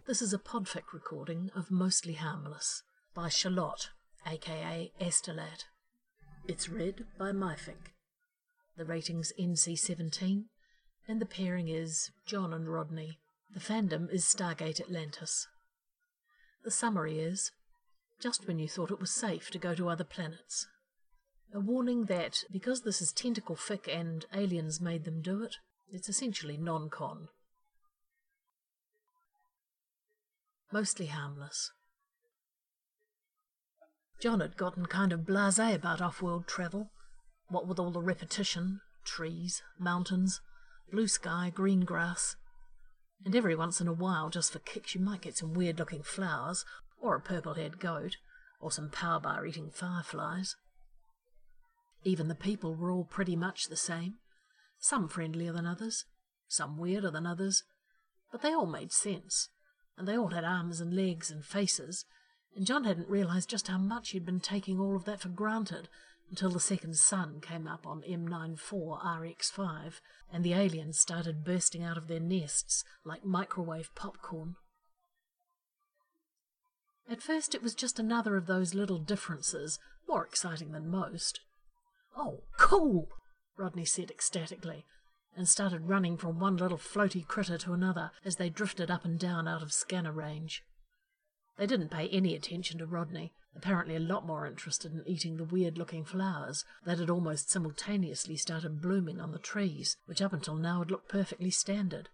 This is a Podfic recording of Mostly Harmless by Charlotte, aka Estelat. It's read by Myfic. The rating's NC-17, and the pairing is John and Rodney. The fandom is Stargate Atlantis. The summary is, just when you thought it was safe to go to other planets. A warning that, because this is tentacle fic and aliens made them do it, it's essentially non-con. Mostly Harmless. John had gotten kind of blasé about off-world travel, what with all the repetition, trees, mountains, blue sky, green grass, and every once in a while, just for kicks, you might get some weird-looking flowers, or a purple-haired goat, or some power bar-eating fireflies. Even the people were all pretty much the same, some friendlier than others, some weirder than others, but they all made sense. And they all had arms and legs and faces, and John hadn't realised just how much he'd been taking all of that for granted until the second sun came up on M94RX5 and the aliens started bursting out of their nests like microwave popcorn. At first it was just another of those little differences, more exciting than most. "Oh, cool!" Rodney said ecstatically, and started running from one little floaty critter to another as they drifted up and down out of scanner range. They didn't pay any attention to Rodney, apparently a lot more interested in eating the weird-looking flowers that had almost simultaneously started blooming on the trees, which up until now had looked perfectly standard.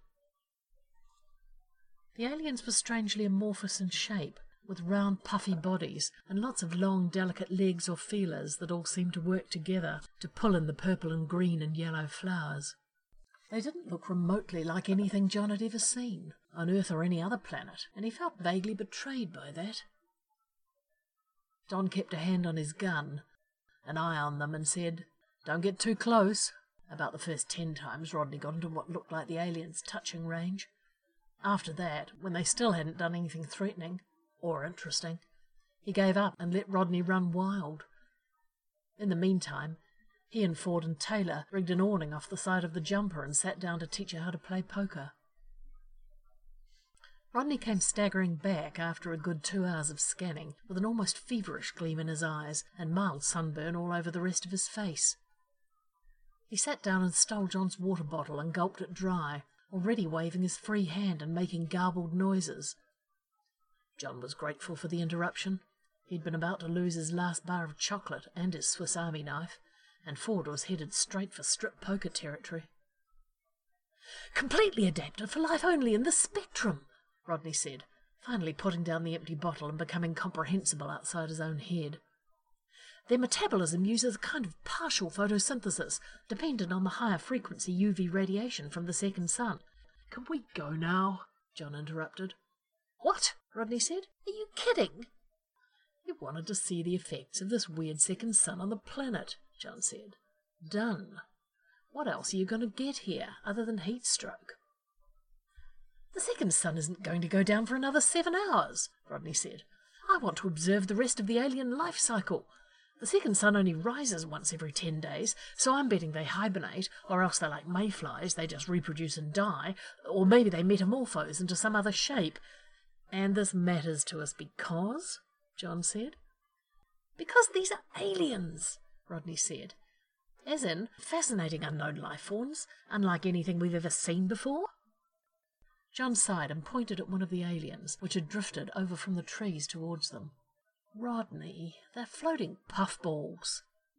The aliens were strangely amorphous in shape, with round puffy bodies and lots of long delicate legs or feelers that all seemed to work together to pull in the purple and green and yellow flowers. They didn't look remotely like anything John had ever seen, on Earth or any other planet, and he felt vaguely betrayed by that. John kept a hand on his gun, an eye on them, and said, "Don't get too close," about the first 10 times Rodney got into what looked like the aliens' touching range. After that, when they still hadn't done anything threatening, or interesting, he gave up and let Rodney run wild. In the meantime, he and Ford and Taylor rigged an awning off the side of the jumper and sat down to teach her how to play poker. Rodney came staggering back after a good 2 hours of scanning, with an almost feverish gleam in his eyes and mild sunburn all over the rest of his face. He sat down and stole John's water bottle and gulped it dry, already waving his free hand and making garbled noises. John was grateful for the interruption. He'd been about to lose his last bar of chocolate and his Swiss Army knife, and Ford was headed straight for strip poker territory. "Completely adapted for life only in the spectrum," Rodney said, finally putting down the empty bottle and becoming comprehensible outside his own head. "Their metabolism uses a kind of partial photosynthesis, dependent on the higher frequency UV radiation from the second sun." "Can we go now?" John interrupted. "What?" Rodney said. "Are you kidding?" "You wanted to see the effects of this weird second sun on the planet," John said. "Done. What else are you going to get here, other than heat stroke?" "The second sun isn't going to go down for another 7 hours," Rodney said. "I want to observe the rest of the alien life cycle. The second sun only rises once every 10 days, so I'm betting they hibernate, or else they're like mayflies, they just reproduce and die, or maybe they metamorphose into some other shape. And this matters to us because," John said. "Because these are aliens," Rodney said. "As in, fascinating unknown life forms, unlike anything we've ever seen before." John sighed and pointed at one of the aliens, which had drifted over from the trees towards them. "Rodney, they're floating puffballs."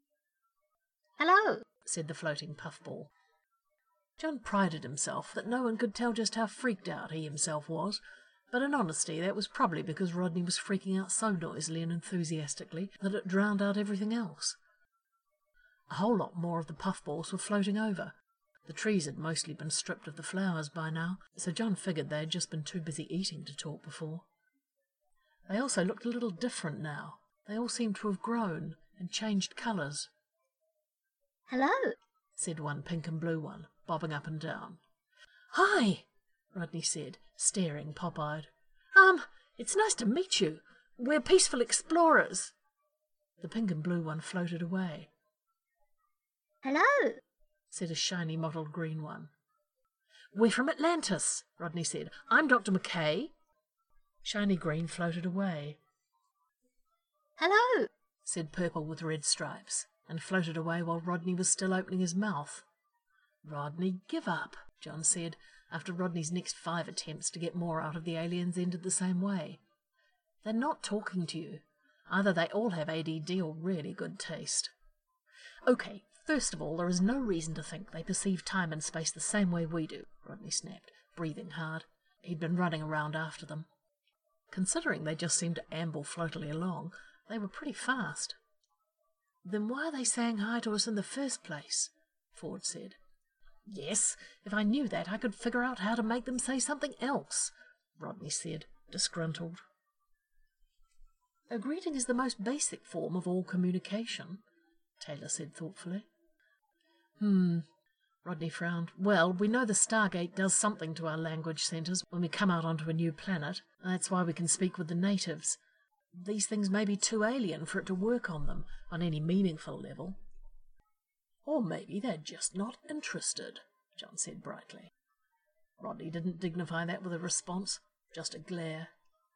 "Hello," said the floating puffball. John prided himself that no one could tell just how freaked out he himself was, but in honesty that was probably because Rodney was freaking out so noisily and enthusiastically that it drowned out everything else. A whole lot more of the puffballs were floating over. The trees had mostly been stripped of the flowers by now, so John figured they had just been too busy eating to talk before. They also looked a little different now. They all seemed to have grown and changed colours. "Hello," said one pink and blue one, bobbing up and down. "Hi," Rodney said, staring pop-eyed. It's nice to meet you. We're peaceful explorers." The pink and blue one floated away. "Hello," said a shiny mottled green one. "We're from Atlantis," Rodney said. "I'm Dr. McKay." Shiny green floated away. Hello! Said purple with red stripes, and floated away while Rodney was still opening his mouth. Rodney, give up, John said, after Rodney's next 5 attempts to get more out of the aliens ended the same way. They're not talking to you. Either they all have ADD or really good taste. Okay, first of all, there is no reason to think they perceive time and space the same way we do, Rodney snapped, breathing hard. He'd been running around after them. Considering they just seemed to amble floatily along, they were pretty fast. Then why are they saying hi to us in the first place? Ford said. Yes, if I knew that, I could figure out how to make them say something else, Rodney said, disgruntled. A greeting is the most basic form of all communication, Taylor said thoughtfully. Rodney frowned. Well, we know the Stargate does something to our language centres when we come out onto a new planet. That's why we can speak with the natives. These things may be too alien for it to work on them on any meaningful level. Or maybe they're just not interested, John said brightly. Rodney didn't dignify that with a response, just a glare.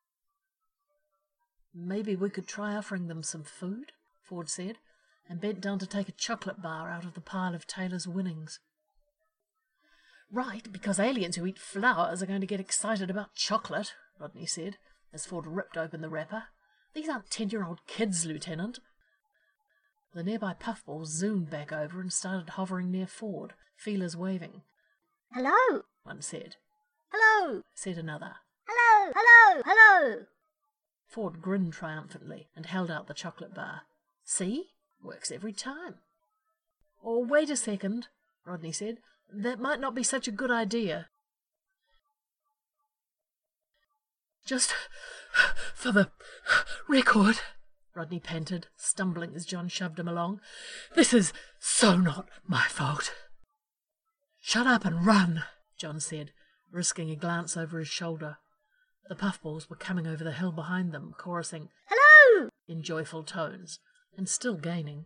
Maybe we could try offering them some food, Ford said, and bent down to take a chocolate bar out of the pile of Taylor's winnings. Right, because aliens who eat flowers are going to get excited about chocolate, Rodney said, as Ford ripped open the wrapper. These aren't 10-year-old kids, Lieutenant. The nearby puffballs zoomed back over and started hovering near Ford, feelers waving. Hello! One said. Hello! Said another. Hello! Hello! Hello! Ford grinned triumphantly and held out the chocolate bar. See? Works every time. Oh, wait a second, Rodney said. That might not be such a good idea. Just for the record, Rodney panted, stumbling as John shoved him along. This is so not my fault. Shut up and run, John said, risking a glance over his shoulder. The puffballs were coming over the hill behind them, chorusing, Hello! in joyful tones, and still gaining.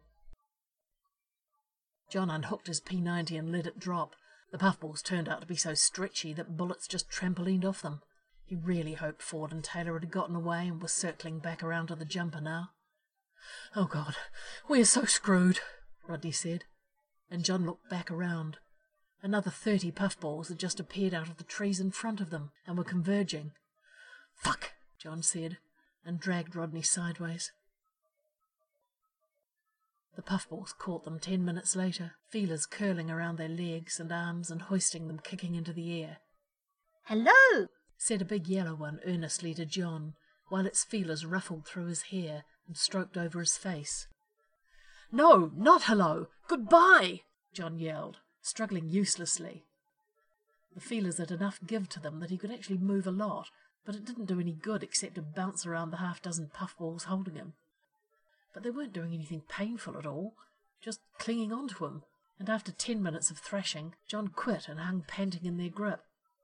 John unhooked his P90 and let it drop. The puffballs turned out to be so stretchy that bullets just trampolined off them. He really hoped Ford and Taylor had gotten away and were circling back around to the jumper now. Oh, God, we're so screwed, Rodney said, and John looked back around. Another 30 puffballs had just appeared out of the trees in front of them and were converging. Fuck, John said, and dragged Rodney sideways. The puffballs caught them 10 minutes later, feelers curling around their legs and arms and hoisting them kicking into the air. Hello! Said a big yellow one earnestly to John, while its feelers ruffled through his hair and stroked over his face. No, not hello! Goodbye! John yelled, struggling uselessly. The feelers had enough give to them that he could actually move a lot, but it didn't do any good except to bounce around the half-dozen puffballs holding him. But they weren't doing anything painful at all, just clinging on to him, and after 10 minutes of thrashing, John quit and hung panting in their grip.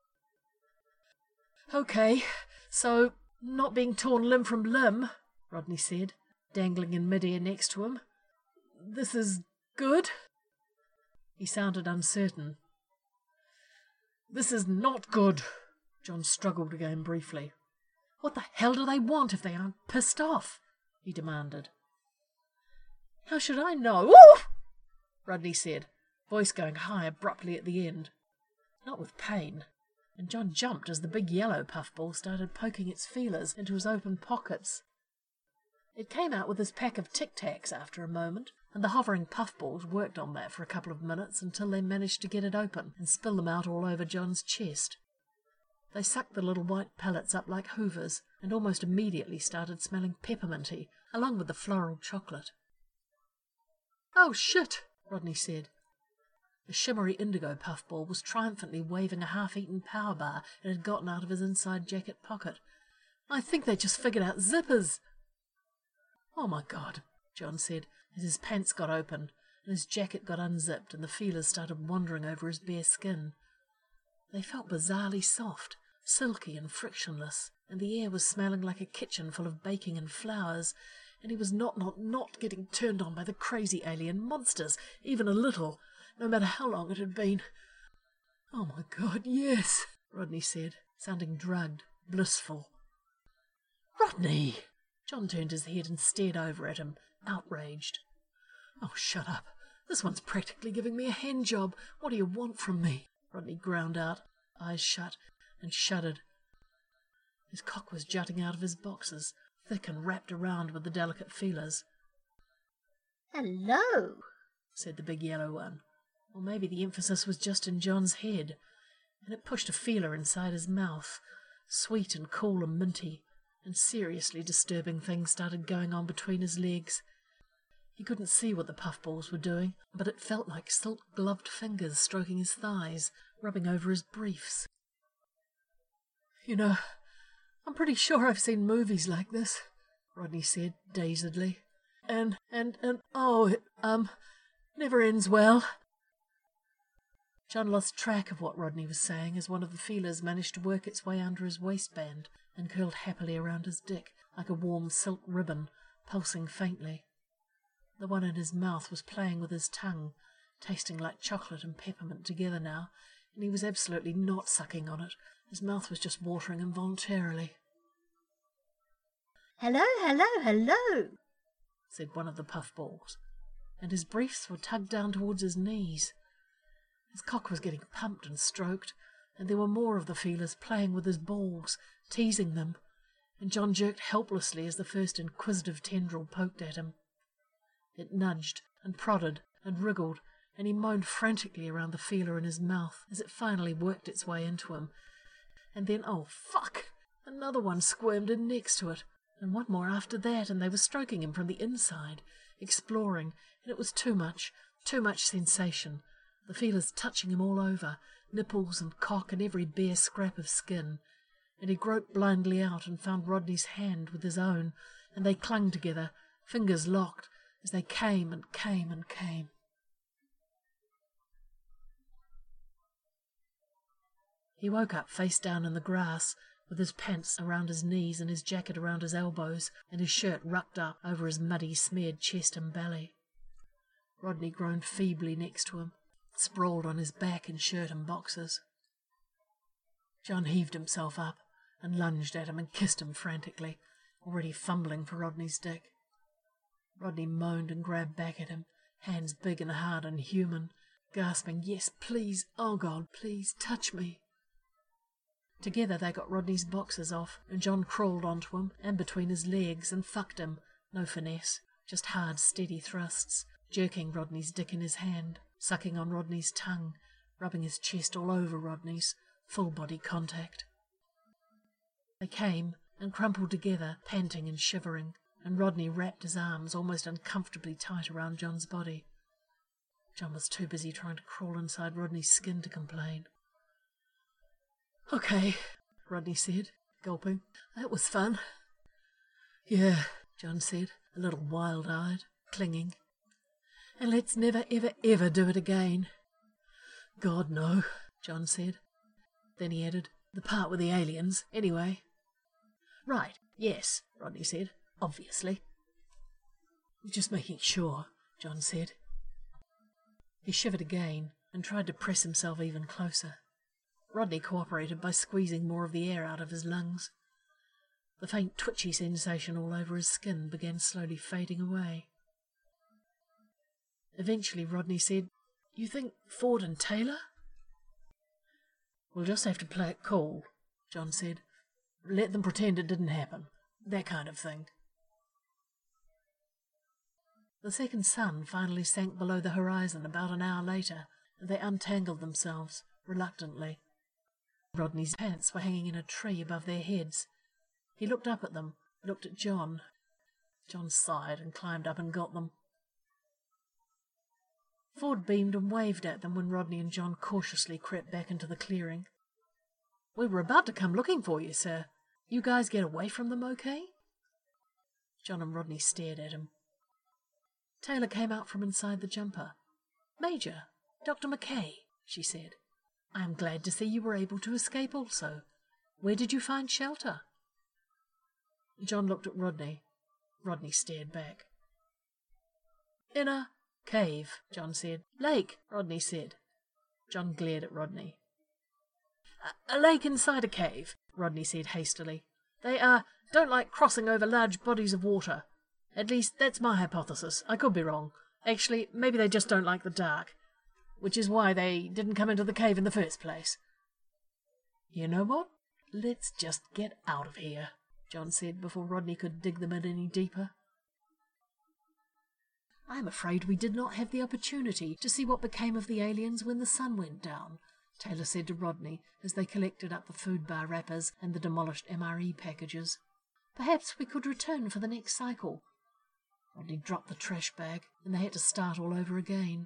Okay, so not being torn limb from limb, Rodney said, dangling in mid-air next to him. This is good? He sounded uncertain. This is not good, John struggled again briefly. What the hell do they want if they aren't pissed off? He demanded. How should I know? Woo! Rodney said, voice going high abruptly at the end. Not with pain. And John jumped as the big yellow puffball started poking its feelers into his open pockets. It came out with his pack of Tic-Tacs after a moment, and the hovering puffballs worked on that for a couple of minutes until they managed to get it open and spill them out all over John's chest. They sucked the little white pellets up like hoovers and almost immediately started smelling pepperminty, along with the floral chocolate. Oh, shit, Rodney said. The shimmery indigo puffball was triumphantly waving a half-eaten power bar it had gotten out of his inside jacket pocket. I think they just figured out zippers. Oh, my God, John said, as his pants got open and his jacket got unzipped and the feelers started wandering over his bare skin. They felt bizarrely soft, silky and frictionless, and the air was smelling like a kitchen full of baking and flowers, and he was not getting turned on by the crazy alien monsters, even a little, no matter how long it had been. Oh, my God, yes, Rodney said, sounding drugged, blissful. Rodney! John turned his head and stared over at him, outraged. Oh, shut up. This one's practically giving me a hand job. What do you want from me? Rodney ground out, eyes shut, and shuddered. His cock was jutting out of his boxes, thick and wrapped around with the delicate feelers. Hello, said the big yellow one. Or maybe the emphasis was just in John's head, and it pushed a feeler inside his mouth, sweet and cool and minty, and seriously disturbing things started going on between his legs. He couldn't see what the puffballs were doing, but it felt like silk-gloved fingers stroking his thighs, rubbing over his briefs. You know, I'm pretty sure I've seen movies like this, Rodney said dazedly. And oh, it, never ends well. John lost track of what Rodney was saying as one of the feelers managed to work its way under his waistband and curled happily around his dick like a warm silk ribbon, pulsing faintly. The one in his mouth was playing with his tongue, tasting like chocolate and peppermint together now, and he was absolutely not sucking on it. His mouth was just watering involuntarily. hello, hello, hello, said one of the puffballs, and his briefs were tugged down towards his knees. His cock was getting pumped and stroked, and there were more of the feelers playing with his balls, teasing them, and John jerked helplessly as the first inquisitive tendril poked at him. It nudged and prodded and wriggled, and he moaned frantically around the feeler in his mouth as it finally worked its way into him. And then, oh, fuck! Another one squirmed in next to it, and one more after that, and they were stroking him from the inside, exploring, and it was too much sensation. The feelers touching him all over, nipples and cock and every bare scrap of skin. And he groped blindly out and found Rodney's hand with his own, and they clung together, fingers locked, as they came and came and came. He woke up face down in the grass, with his pants around his knees and his jacket around his elbows, and his shirt rucked up over his muddy, smeared chest and belly. Rodney groaned feebly next to him, sprawled on his back in shirt and boxers. John heaved himself up and lunged at him and kissed him frantically, already fumbling for Rodney's dick. Rodney moaned and grabbed back at him, hands big and hard and human, gasping, "Yes, please, oh God, please, touch me." Together they got Rodney's boxers off, and John crawled onto him and between his legs and fucked him, no finesse, just hard, steady thrusts, jerking Rodney's dick in his hand, sucking on Rodney's tongue, rubbing his chest all over Rodney's, full body contact. They came and crumpled together, panting and shivering, and Rodney wrapped his arms almost uncomfortably tight around John's body. John was too busy trying to crawl inside Rodney's skin to complain. "Okay," Rodney said, gulping. "That was fun." "Yeah," John said, a little wild-eyed, clinging. "And let's never, ever, ever do it again." "God, no," John said. Then he added, "The part with the aliens, anyway." "Right, yes," Rodney said, "obviously." "Just making sure," John said. He shivered again and tried to press himself even closer. Rodney cooperated by squeezing more of the air out of his lungs. The faint twitchy sensation all over his skin began slowly fading away. Eventually Rodney said, "You think Ford and Taylor?" "We'll just have to play it cool," John said. "Let them pretend it didn't happen. That kind of thing." The second sun finally sank below the horizon about an hour later, and they untangled themselves, reluctantly. Rodney's pants were hanging in a tree above their heads. He looked up at them, looked at John. John sighed and climbed up and got them. Ford beamed and waved at them when Rodney and John cautiously crept back into the clearing. "We were about to come looking for you, sir. You guys get away from them okay?" John and Rodney stared at him. Taylor came out from inside the jumper. "Major, Dr. McKay," she said. "I am glad to see you were able to escape also. Where did you find shelter?" John looked at Rodney. Rodney stared back. "In a cave," John said. "Lake," Rodney said. John glared at Rodney. A lake inside a cave," Rodney said hastily. They don't like crossing over large bodies of water. At least, that's my hypothesis. I could be wrong. Actually, maybe they just don't like the dark, which is why they didn't come into the cave in the first place. You know what? Let's just get out of here, John said before Rodney could dig them in any deeper. I'm afraid we did not have the opportunity to see what became of the aliens when the sun went down, Taylor said to Rodney as they collected up the food bar wrappers and the demolished MRE packages. Perhaps we could return for the next cycle. Rodney dropped the trash bag, and they had to start all over again.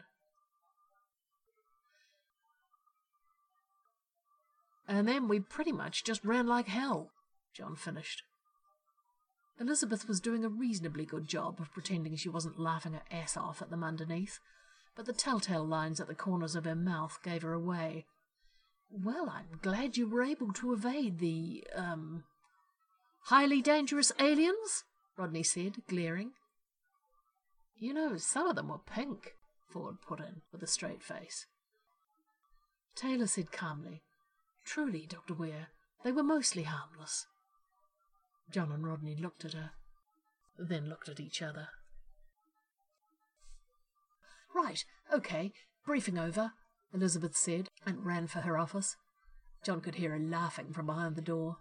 And then we pretty much just ran like hell, John finished. Elizabeth was doing a reasonably good job of pretending she wasn't laughing her ass off at them underneath, but the telltale lines at the corners of her mouth gave her away. Well, I'm glad you were able to evade the, highly dangerous aliens, Rodney said, glaring. You know, some of them were pink, Ford put in, with a straight face. Taylor said calmly, Truly, Dr. Weir, they were mostly harmless. John and Rodney looked at her, then looked at each other. Right, okay, briefing over, Elizabeth said, and ran for her office. John could hear her laughing from behind the door.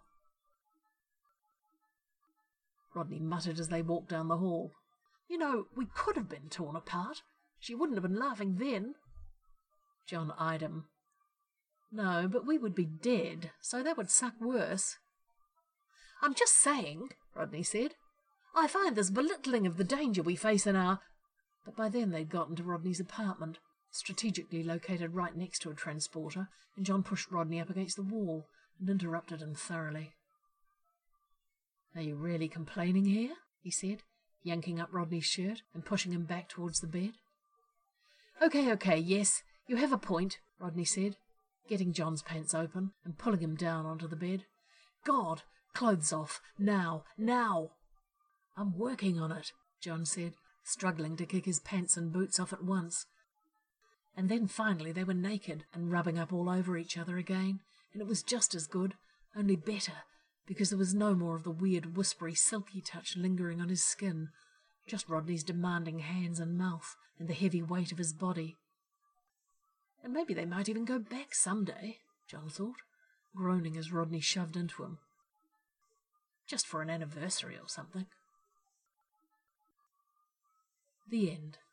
Rodney muttered as they walked down the hall. You know, we could have been torn apart. She wouldn't have been laughing then. John eyed him. No, but we would be dead, so that would suck worse. I'm just saying, Rodney said. I find this belittling of the danger we face in our... But by then they'd gotten to Rodney's apartment, strategically located right next to a transporter, and John pushed Rodney up against the wall and interrupted him thoroughly. Are you really complaining here? He said, yanking up Rodney's shirt and pushing him back towards the bed. Okay, yes, you have a point, Rodney said, getting John's pants open and pulling him down onto the bed. God, clothes off, now! I'm working on it, John said, struggling to kick his pants and boots off at once. And then finally they were naked and rubbing up all over each other again, and it was just as good, only better, because there was no more of the weird, whispery, silky touch lingering on his skin, just Rodney's demanding hands and mouth and the heavy weight of his body. And maybe they might even go back someday, John thought, groaning as Rodney shoved into him. Just for an anniversary or something. The end.